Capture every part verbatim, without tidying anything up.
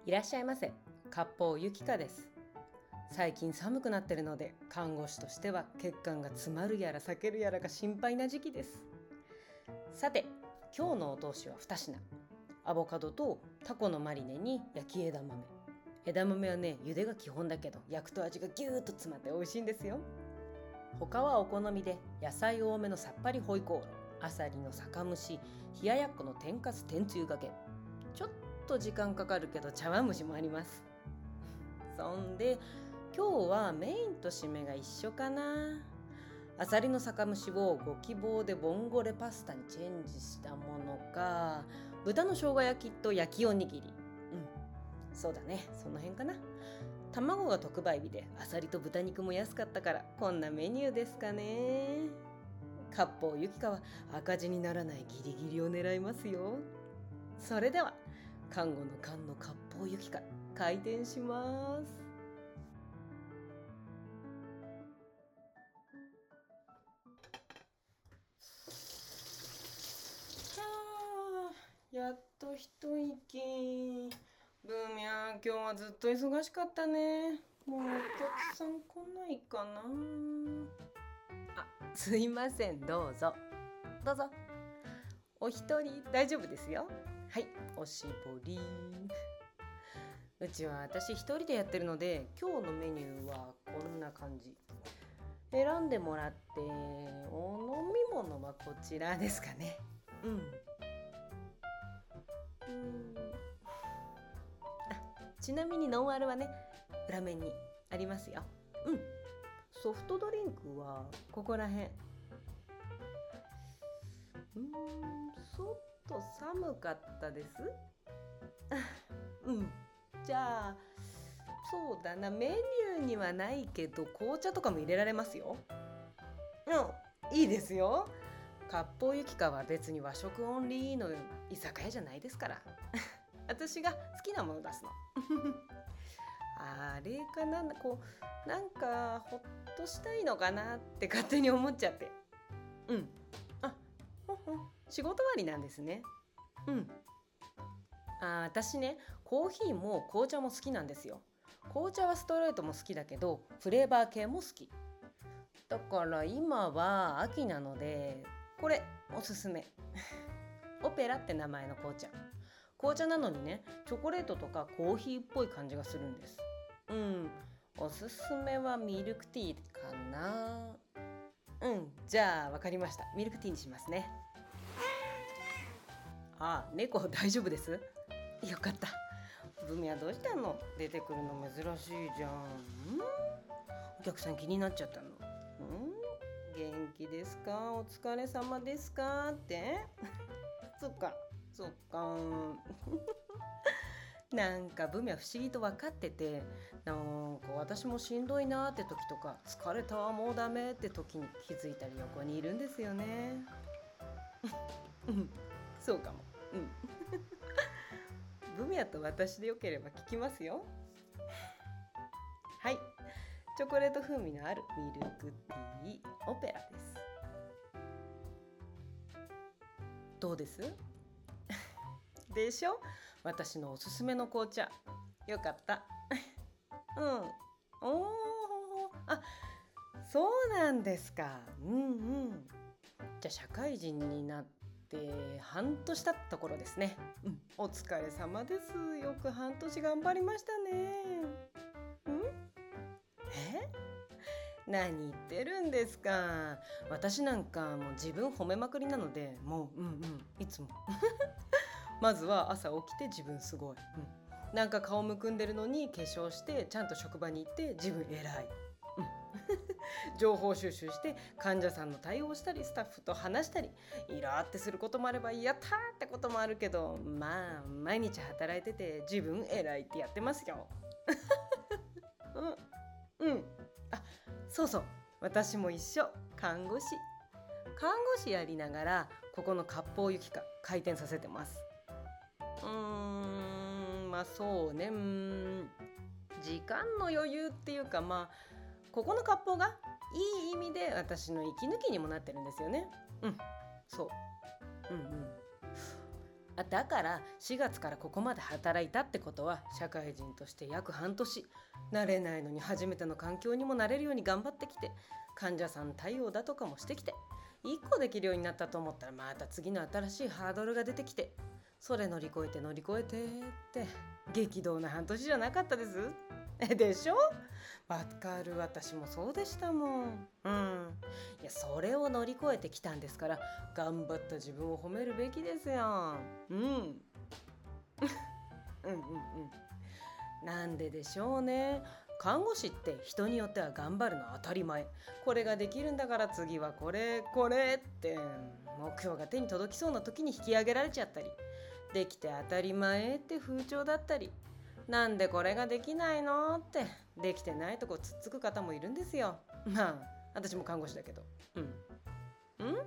いらっしゃいませ。割烹ゆきかです。最近寒くなってるので、看護師としては血管が詰まるやら避けるやらが心配な時期です。さて、今日のお通しはに品。アボカドとタコのマリネに焼き枝豆。枝豆はね、茹でが基本だけど焼くと味がギューッと詰まって美味しいんですよ。他はお好みで野菜多めのさっぱりホイコーロー、あさりの酒蒸し、冷ややっこの天かす天つゆがけ。ちょっと時間かかるけど茶碗蒸しもあります。そんで今日はメインと締めが一緒かな。あさりの酒蒸しをご希望でボンゴレパスタにチェンジしたものか、豚の生姜焼きと焼きおにぎり。うんそうだね、その辺かな。卵が特売日であさりと豚肉も安かったからこんなメニューですかね。割烹ゆきかは赤字にならないギリギリを狙いますよ。それでは看護の勘の割烹ゆきか開店します。はあ、やっと一息。ブーミャン、今日はずっと忙しかったね。もうお客さん来ないかな。あ、すいません、どうぞどうぞ。お一人大丈夫ですよ。はい、おしぼり。うちは私一人でやってるので、今日のメニューはこんな感じ。選んでもらって、お飲み物はこちらですかね。うんうんあ、ちなみにノンアルはね、裏面にありますよ。うんソフトドリンクはここらへん。うーんちょっと寒かったですうんじゃあそうだな、メニューにはないけど紅茶とかも入れられますよ。うんいいですよ。割烹ゆきかは別に和食オンリーの居酒屋じゃないですから私が好きなもの出すのあれかな、こうなんかほっとしたいのかなって勝手に思っちゃって。うんあほんほん仕事終わりなんですね。うんあ私ね、コーヒーも紅茶も好きなんですよ。紅茶はストレートも好きだけどフレーバー系も好きだから、今は秋なのでこれおすすめオペラって名前の紅茶。紅茶なのにね、チョコレートとかコーヒーっぽい感じがするんです。うんおすすめはミルクティーかな。うんじゃあ分かりました、ミルクティーにしますね。あ、猫大丈夫です。よかった。ブミはどうしたの、出てくるの珍しいじゃん。んお客さん気になっちゃったの。ん元気ですか、お疲れ様ですかってそっかそっかなんかブミは不思議と分かってて、なんか私もしんどいなって時とか、疲れたわもうダメって時に気づいたり横にいるんですよね。うんそうかも。うんブミヤと私でよければ聞きますよ。はい、チョコレート風味のあるミルクティーオペラです。どうですでしょ、私のおすすめの紅茶。よかったうんおーあそうなんですか。うんうんじゃあ社会人になって半年経ったところですね。うんお疲れ様です。よく半年頑張りましたね。んえ何言ってるんですか。私なんかもう自分褒めまくりなので、もううんうんいつもまずは朝起きて自分すごい、うん、なんか顔むくんでるのに化粧してちゃんと職場に行って自分偉い、うん、情報収集して患者さんの対応したりスタッフと話したり、イラーってすることもあればやったーってこともあるけど、まあ毎日働いてて自分偉いってやってますよ。うんうんあそうそう、私も一緒、看護師看護師やりながらここの割烹ゆきか開店させてます。うーんまあそうね、うーん時間の余裕っていうか、まあここの割烹がいい意味で私の息抜きにもなってるんですよね。うんそううんうんあだからしがつからここまで働いたってことは、社会人として約半年、慣れないのに初めての環境にも慣れるように頑張ってきて、患者さん対応だとかもしてきて、いっこできるようになったと思ったら、また次の新しいハードルが出てきて、それ乗り越えて乗り越えてって激動な半年じゃなかったですえでしょ。わかる、私もそうでしたもん。うん。いや、それを乗り越えてきたんですから、頑張った自分を褒めるべきですよ。うん。うんうんうん。なんででしょうね。看護師って人によっては頑張るの当たり前。これができるんだから次はこれこれって目標が手に届きそうな時に引き上げられちゃったり、できて当たり前って風潮だったり、なんでこれができないのってできてないとこつっつく方もいるんですよ。まあ私も看護師だけど。うんうん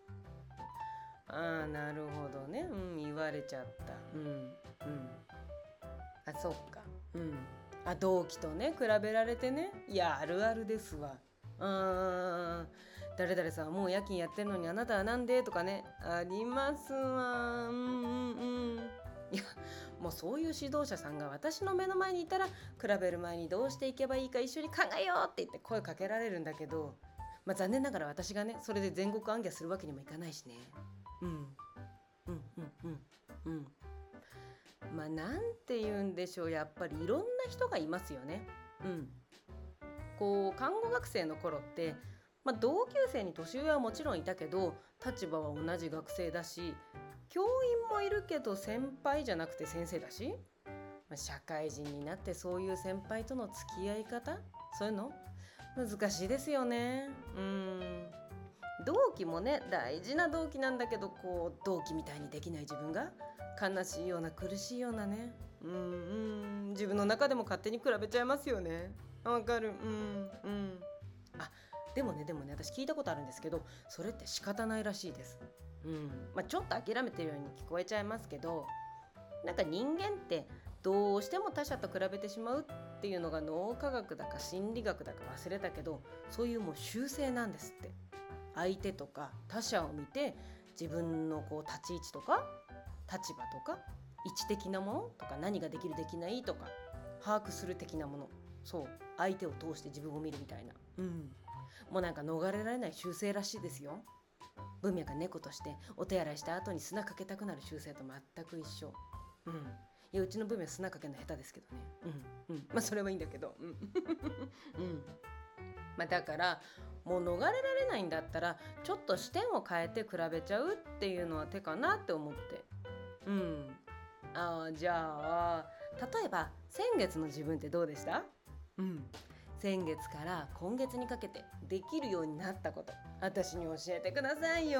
ああなるほどね。うん言われちゃった。うんうんあそっか。うんあ同期とね比べられてね。いやあるあるですわ。うーん誰々さんはもう夜勤やってんのにあなたはなんでとかね、ありますわ。うんうんうんいやもうそういう指導者さんが私の目の前にいたら、比べる前にどうしていけばいいか一緒に考えようって言って声かけられるんだけど、まあ残念ながら私がねそれで全国行脚するわけにもいかないしね。うんうんうんうんうんまあなんて言うんでしょう、やっぱりいろんな人がいますよね。うんこう看護学生の頃って、まあ、同級生に年上はもちろんいたけど立場は同じ学生だし、教員もいるけど先輩じゃなくて先生だし、まあ社会人になってそういう先輩との付き合い方、そういうの難しいですよね。うん同期もね大事な同期なんだけど、こう同期みたいにできない自分が悲しいような苦しいようなね。うんうん自分の中でも勝手に比べちゃいますよね。わかる。うんうんあでもねでもね私聞いたことあるんですけど、それって仕方ないらしいです。うんまあ、ちょっと諦めてるように聞こえちゃいますけど、なんか人間ってどうしても他者と比べてしまうっていうのが脳科学だか心理学だか忘れたけど、そういうもう習性なんですって。相手とか他者を見て自分のこう立ち位置とか立場とか位置的なものとか何ができるできないとか把握する的なもの、そう相手を通して自分を見るみたいな、うん、もうなんか逃れられない習性らしいですよ。文脈が猫としてお手洗いした後に砂かけたくなる習性と全く一緒。うんいやうちの文脈砂かけるの下手ですけどね。うんうんまあそれはいいんだけど。うんうんまあだからもう逃れられないんだったらちょっと視点を変えて比べちゃうっていうのは手かなって思って。うんあじゃあ例えば先月の自分ってどうでした？うん先月から今月にかけてできるようになったこと私に教えてくださいよ。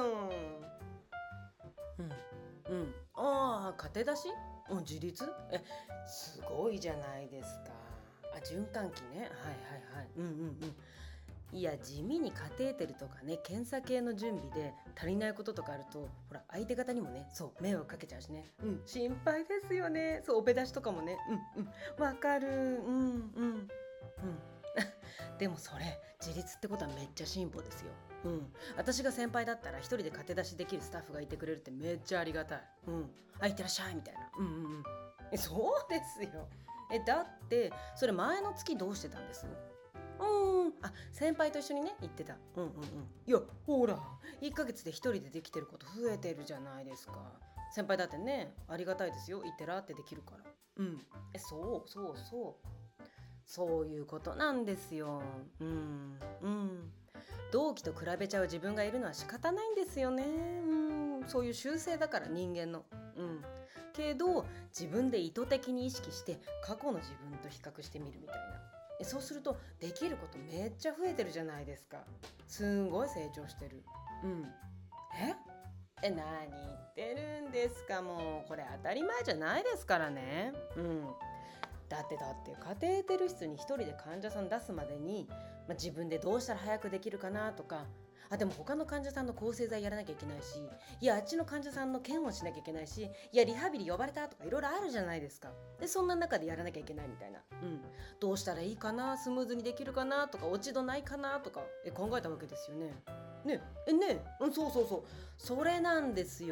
うんうんああ家庭だし、うん、自立えすごいじゃないですか。あ循環器ねはいはいはいうんうんうんいや地味にカテーテルとかね検査系の準備で足りないこととかあると、ほら相手方にもねそう迷惑かけちゃうしね。うん心配ですよね。そうオペ出しとかもね。うんうんわかる。うんうんうんでもそれ自立ってことはめっちゃ進歩ですよ。うん私が先輩だったら一人で糧出しできるスタッフがいてくれるってめっちゃありがたい。うんあいってらっしゃいみたいな。うんうんうんえそうですよ。えだってそれ前の月どうしてたんです？うんあ先輩と一緒にね行ってた。うんうんうんいやほらいっかげつで一人でできてること増えてるじゃないですか。先輩だってねありがたいですよ。行ってらってできるから。うんえそうそうそうそういうことなんですよ。うんうん同期と比べちゃう自分がいるのは仕方ないんですよね。うんそういう習性だから人間の。うんけど自分で意図的に意識して過去の自分と比較してみるみたいな。えそうするとできることめっちゃ増えてるじゃないですか。すんごい成長してる。うんええ何言ってるんですか。もうこれ当たり前じゃないですからね。うんだってだってカテーテル室に一人で患者さん出すまでに、まあ、自分でどうしたら早くできるかなとか、あでも他の患者さんの抗生剤やらなきゃいけないし、いやあっちの患者さんの検温しなきゃいけないし、いやリハビリ呼ばれたとかいろいろあるじゃないですか。でそんな中でやらなきゃいけないみたいな。うんどうしたらいいかな、スムーズにできるかなとか、落ち度ないかなとかえ考えたわけですよね。ねえねえうんそうそうそうそれなんですよ。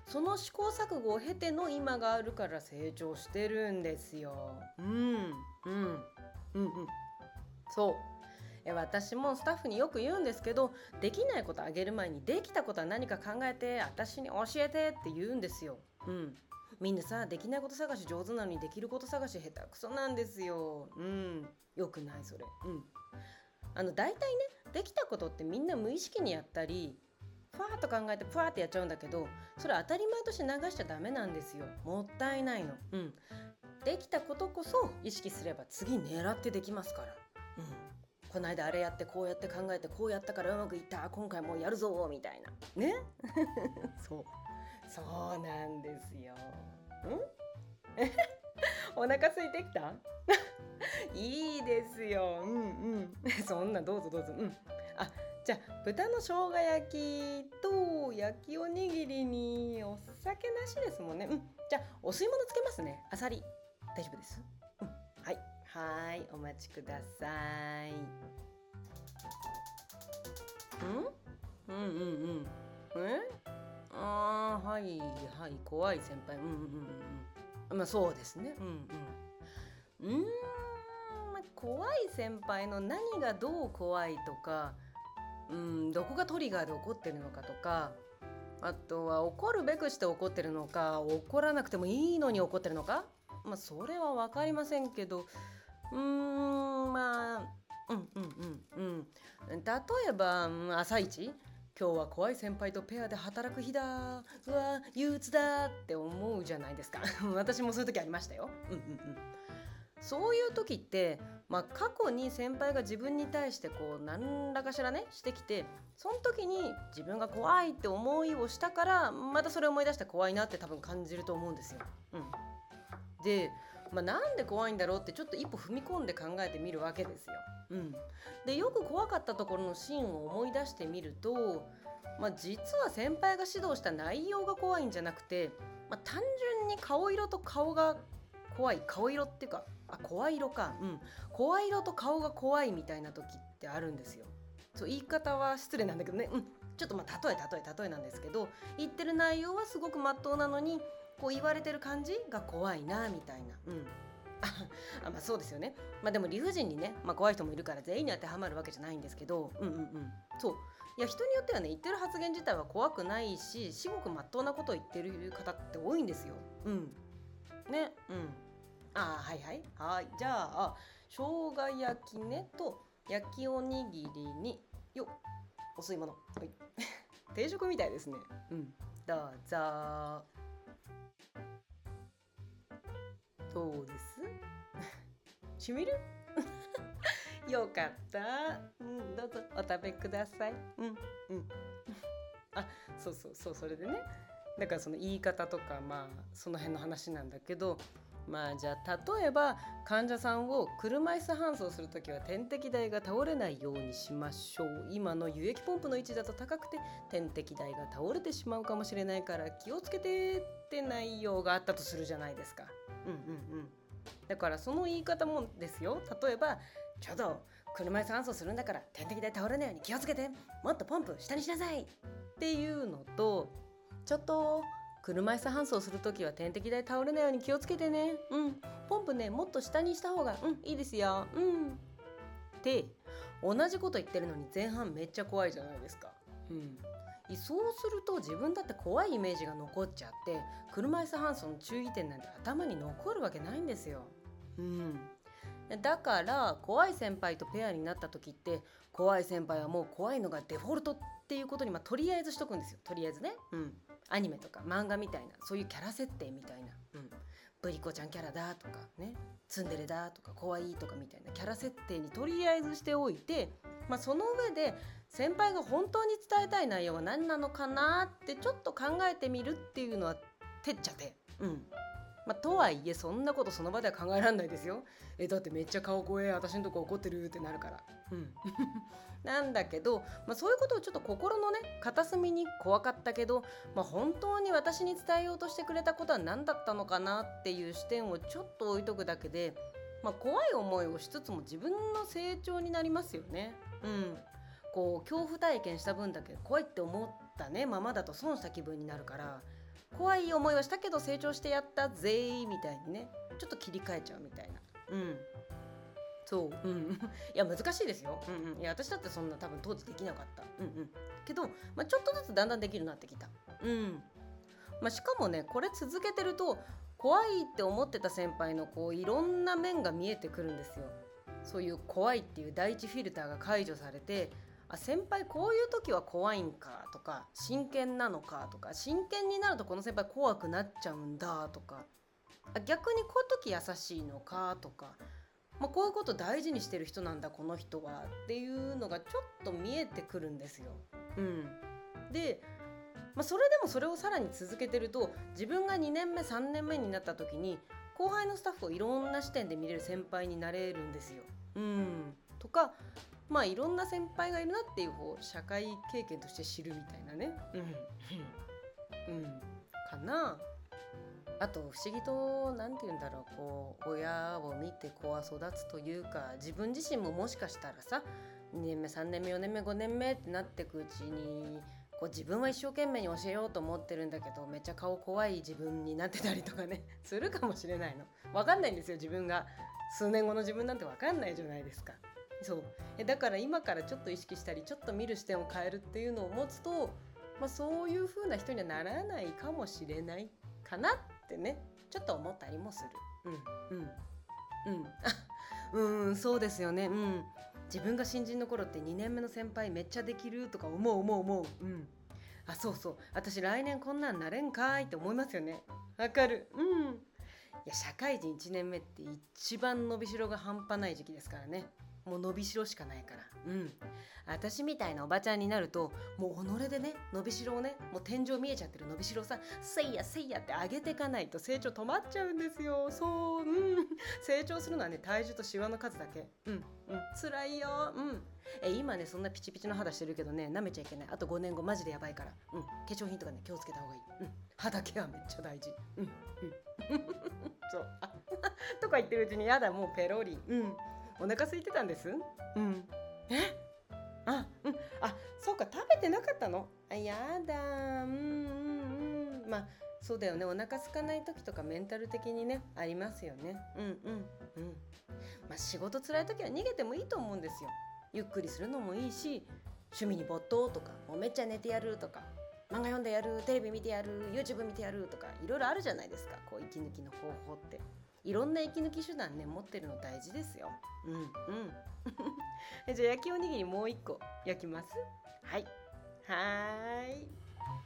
その試行錯誤を経ての今があるから成長してるんですよ。うんうんうんうん。そう。え私もスタッフによく言うんですけど、できないことあげる前にできたことは何か考えて私に教えてって言うんですよ。うん。みんなさ、できないこと探し上手なのにできること探し下手くそなんですよ。うん。よくないそれ。うん。あの大体ね、できたことってみんな無意識にやったりふわーっと考えてふわーってやっちゃうんだけど、それ当たり前として流しちゃダメなんですよ。もったいないの。うん。できたことこそ意識すれば次狙ってできますから。うん。この間あれやってこうやって考えてこうやったからうまくいった、今回もうやるぞみたいなね。そうそうなんですよ。んお腹空いてきたいいですよ。うんうんそんなどうぞどうぞ。うん。あ、じゃあ豚の生姜焼きと焼きおにぎりにお酒なしですもんね。うん。じゃあお吸い物つけますね。あさり大丈夫です。うん。はい。はい、お待ちください。ん？うんうんうん。え？ああ、はいはい、怖い先輩。うんうんうん。まあそうですね。うんうん。うーん、まあ怖い先輩の何がどう怖いとか、うん、どこがトリガーで怒ってるのかとか、あとは怒るべくして怒ってるのか、怒らなくてもいいのに怒ってるのか、まあそれは分かりませんけど、うーん、まあ、うんうんうんうん。例えば、うん朝一今日は怖い先輩とペアで働く日だ。うわ、憂鬱だって思うじゃないですか。私もそういう時ありましたよ。うんうんうん。そういう時って、まあ、過去に先輩が自分に対してこう何らかしらねしてきて、その時に自分が怖いって思いをしたからまたそれを思い出して怖いなって多分感じると思うんですよ。うん、で、まあ、なんで怖いんだろうってちょっと一歩踏み込んで考えてみるわけですよ。うん、でよく怖かったところのシーンを思い出してみると、まあ、実は先輩が指導した内容が怖いんじゃなくて、まあ、単純に顔色と顔が怖い、顔色っていうか、あ、声色か、うん、声色と顔が怖いみたいな時ってあるんですよ。そう言い方は失礼なんだけどね、うん、ちょっとまあ例え例え例えなんですけど、言ってる内容はすごく真っ当なのにこう言われてる感じが怖いなみたいな。うんあまあそうですよね。まあでも理不尽にね、まあ、怖い人もいるから全員に当てはまるわけじゃないんですけど、うんうんうん、そう、いや人によってはね、言ってる発言自体は怖くないし、至極真っ当なことを言ってる方って多いんですよ。うんね。うん。あはいはいはい。じゃあ生姜焼きねと焼きおにぎりによお吸い物。はい定食みたいですね。うん。どうぞ。どうですしみるよかった。うん、どうぞお食べください。うんうん。あ、そうそうそう、それでね。だからその言い方とかまあその辺の話なんだけど、まあじゃあ例えば患者さんを車椅子搬送するときは点滴台が倒れないようにしましょう。今の輸液ポンプの位置だと高くて点滴台が倒れてしまうかもしれないから気をつけてって内容があったとするじゃないですか。うんうんうん。だからその言い方もですよ。例えばちょうど車椅子搬送するんだから点滴台倒れないように気をつけて、もっとポンプ下にしなさいっていうのと、ちょっと車椅子搬送するときは点滴台倒れないように気をつけてね。うん。ポンプね、もっと下にした方が、うん、いいですよ。うん。って同じこと言ってるのに前半めっちゃ怖いじゃないですか。うん。そうすると自分だって怖いイメージが残っちゃって、車椅子搬送の注意点なんて頭に残るわけないんですよ。うん。だから怖い先輩とペアになった時って、怖い先輩はもう怖いのがデフォルトっていうことに、まあ、とりあえずしとくんですよ。とりあえずね。うん。アニメとか漫画みたいなそういうキャラ設定みたいな、うん、ブリコちゃんキャラだとかね、ツンデレだとか怖いとかみたいなキャラ設定にとりあえずしておいて、まあ、その上で先輩が本当に伝えたい内容は何なのかなってちょっと考えてみるっていうのはてっちゃて、うんまあ、とはいえそんなことその場では考えられないですよ。えだってめっちゃ顔怖え、私のとこ怒ってるってなるから。うんなんだけど、まあ、そういうことをちょっと心のね片隅に怖かったけど、まあ、本当に私に伝えようとしてくれたことは何だったのかなっていう視点をちょっと置いとくだけで、まあ、怖い思いをしつつも自分の成長になりますよね。うんこう恐怖体験した分だけ怖いって思ったねままだと損した気分になるから、 怖い思いはしたけど成長してやったぜーみたいにね、ちょっと切り替えちゃうみたいな。うんそう、うん、いや難しいですよ、うんうん、いや私だってそんな多分当時できなかった、うんうん、けど、まあ、ちょっとずつだんだんできるようになってきた、うんまあ、しかもねこれ続けてると怖いって思ってた先輩のこういろんな面が見えてくるんですよ。そういう怖いっていう第一フィルターが解除されて、あ先輩こういう時は怖いんかとか、真剣なのかとか、真剣になるとこの先輩怖くなっちゃうんだとか、あ逆にこういう時優しいのかとか、まあ、こういうこと大事にしてる人なんだこの人はっていうのがちょっと見えてくるんですよ。うん、で、まあ、それでもそれをさらに続けてると自分がにねんめさんねんめになった時に後輩のスタッフをいろんな視点で見れる先輩になれるんですよ。うん、とかまあいろんな先輩がいるなっていう方を社会経験として知るみたいなね。うん、うん、かな。あと不思議と何て言うんだろう、こう親を見て子は育つというか、自分自身ももしかしたらさにねんめさんねんめよねんめごねんめってなってくうちにこう自分は一生懸命に教えようと思ってるんだけどめっちゃ顔怖い自分になってたりとかねするかもしれないの。分かんないんですよ、自分が数年後の自分なんて分かんないじゃないですか。そうえだから今からちょっと意識したりちょっと見る視点を変えるっていうのを持つと、まあ、そういう風な人にはならないかもしれないかなってねちょっと思ったりもする。うんうんうんうんそうですよね。うん自分が新人の頃ってにねんめの先輩めっちゃできるとか思う思う思う。うんあそうそう私来年こんなんなれんかいって思いますよね。わかる。うんいや社会人いちねんめって一番伸びしろが半端ない時期ですからね。もう伸びしろしかないから。うん私みたいなおばちゃんになるともう己でね伸びしろをねもう天井見えちゃってる伸びしろをさせいやせいやって上げていかないと成長止まっちゃうんですよ。そううん成長するのはね体重とシワの数だけ。うんうん辛いよ。うんえ今ねそんなピチピチの肌してるけどね舐めちゃいけない。あとごねんごマジでやばいから。うん化粧品とかね気をつけた方がいい。うん肌ケアめっちゃ大事。うんうんそうあとか言ってるうちにやだもうペロリ。うんお腹空いてたんです。うんえあうんあそうか食べてなかったの。あやだうんうんうんまあそうだよね、お腹空かない時とかメンタル的にねありますよね。うんうんうんまあ仕事辛い時は逃げてもいいと思うんですよ。ゆっくりするのもいいし、趣味に没頭とかもうめっちゃ寝てやるとか漫画読んでやるテレビ見てやる YouTube 見てやるとかいろいろあるじゃないですか。こう息抜きの方法っていろんな息抜き手段ね持ってるの大事ですよ。うんうんじゃあ焼きおにぎりもう一個焼きます。はいはーい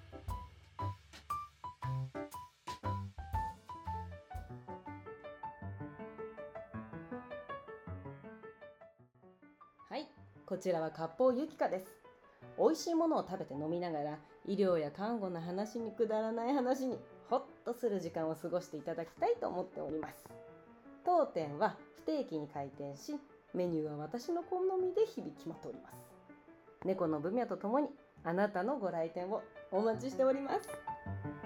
はいこちらは割烹ゆきかです。美味しいものを食べて飲みながら医療や看護の話にくだらない話にホッとする時間を過ごしていただきたいと思っております。当店は不定期に開店しメニューは私の好みで日々決まっております。猫の分野とともにあなたのご来店をお待ちしております。